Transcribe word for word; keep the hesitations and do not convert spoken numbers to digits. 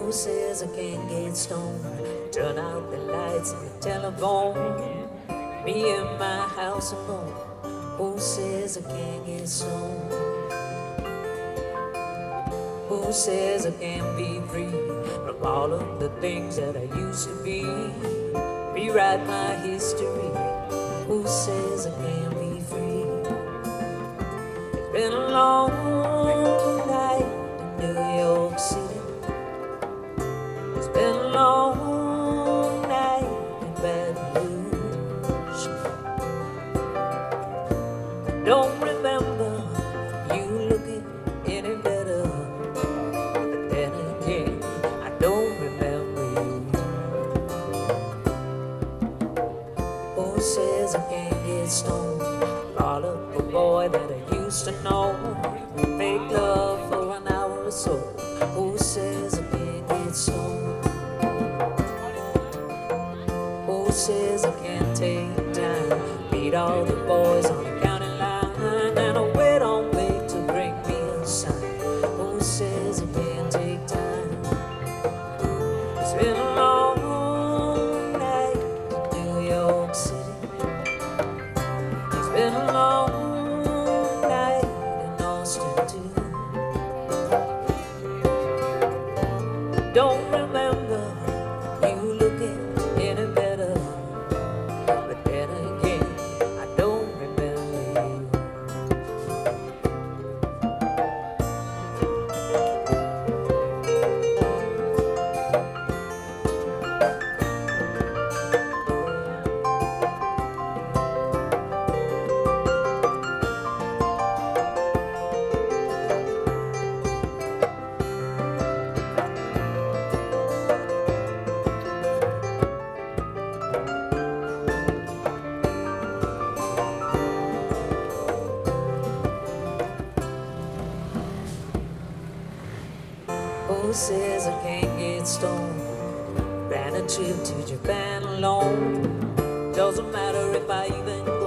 Who says I can't get stoned? Turn out the lights and the telephone. Me in my house alone. Who says I can't get stoned? Who says I can't be free from all of the things that I used to be? Rewrite my history. Who says I can't be free? It's been a long night in New York City. It's been a long night in Baton Rouge. I don't remember you looking any better, but then again, I don't remember you. Who says I can't get stoned? Call up a boy that I used to know. Make love for an hour or so. Who says I can't get stoned? Who says I can't take time? Beat all the boys on the county line, and I wait on wait to bring me a sign. Who says I can't take time? It's been a long night in New York City. It's been a long night in Austin too. Don't remember you looking any better, but then again, I don't remember you. Who says I can't get stoned? Ran a trip to Japan alone. Doesn't matter if I even